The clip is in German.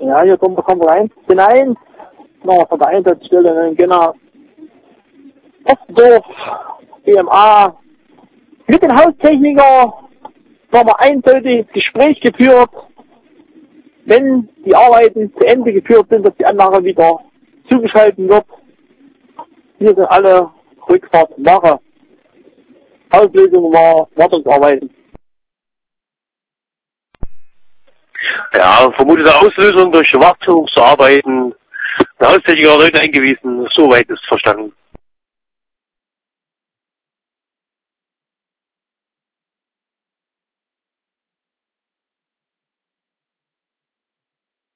Ja, hier kommt der Konferenz hinein. Noch von der Einsatzstelle, genau. Ostendorf, BMA. Mit dem Haustechniker haben wir eindeutig Gespräch geführt. Wenn die Arbeiten zu Ende geführt sind, dass die Anlage wieder zugeschaltet wird. Hier sind alle Rückfahrt machen. Auslösung war Wartungsarbeiten. Ja, vermutete Auslösung durch Wartungsarbeiten. Der Haustechniker hat heute eingewiesen, soweit ist verstanden.